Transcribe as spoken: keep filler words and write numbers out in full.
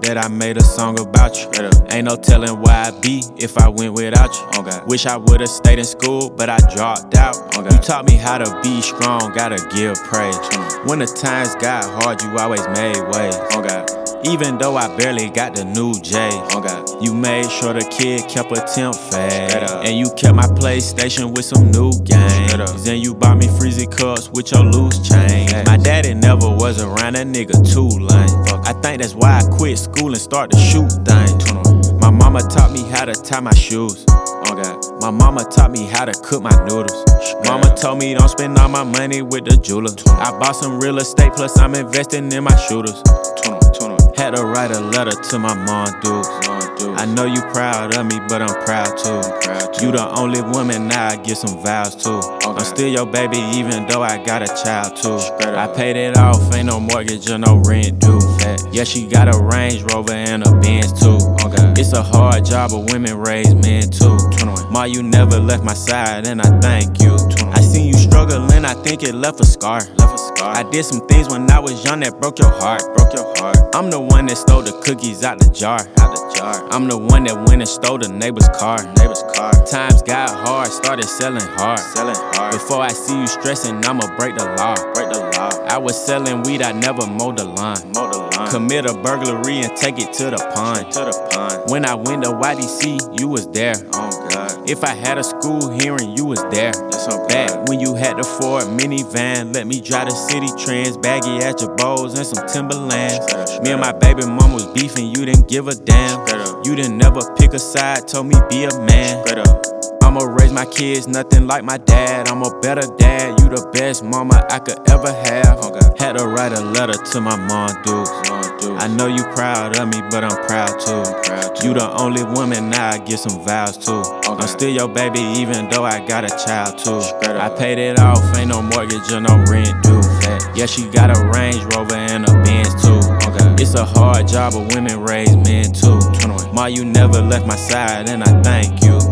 that I made a song about you. Ain't no telling where I'd be if I went without you. Okay. Wish I would've stayed in school, but I dropped out. Okay. You taught me how to be strong, gotta give praise. When the times got hard, you always made ways. Okay. Even though I barely got the new J. Okay. You made sure the kid kept a temp fade. Straight up. And you kept my PlayStation with some new games. Straight up. Then you bought me Freezy cups with your loose chain. Facts. My daddy never was around, that nigga too lame. I think that's why I quit school and start to shoot things. My mama taught me how to tie my shoes. Okay. My mama taught me how to cook my noodles. Mama told me don't spend all my money with the jeweler. I bought some real estate, plus I'm investing in my shooters. Had to write a letter to my mom, dude. I know you proud of me, but I'm proud too. Proud too. You the only woman now I give some vows to. I'm still your baby, even though I got a child too. I paid it off, ain't no mortgage or no rent due. Yeah, she got a Range Rover and a Benz too. It's a hard job, but women raise men too. Ma, you never left my side, and I thank you. I seen you struggling, I think it left a scar. Left a scar. I did some things when I was young that broke your heart. Broke your heart. I'm the one that stole the cookies out the jar. Out the jar. I'm the one that went and stole the neighbor's car. Neighbor's car. Times got hard, started selling hard. Selling hard. Before I see you stressing, I'ma break the law. Break the law. I was selling weed, I never mowed the lawn. Mow the line. Commit a burglary and take it to the pond. To the pond. When I went to Y D C, you was there. Oh God. If I had a school hearing, you was there. That's so good. Back when you had the Ford minivan, let me drive the city trends, baggy at your bowls and some Timberlands. Straight up, straight Me and my up. baby mom was beefing, you didn't give a damn. Straight up. You didn't never pick a side, told me be a man. Straight up. I'ma raise my kids, nothing like my dad. I'm a better dad, you the best mama I could ever have. Okay. Had to write a letter to my mom, dude. Come dude. I know you proud of me, but I'm proud too. Proud too. You the only woman now I give some vows to. Okay. I'm still your baby, even though I got a child too. Straight I up. paid it off, ain't no mortgage or no rent due. Yeah, she got a Range Rover and a Benz too. Okay. It's a hard job, but women raise men too. Ma, you never left my side, and I thank you.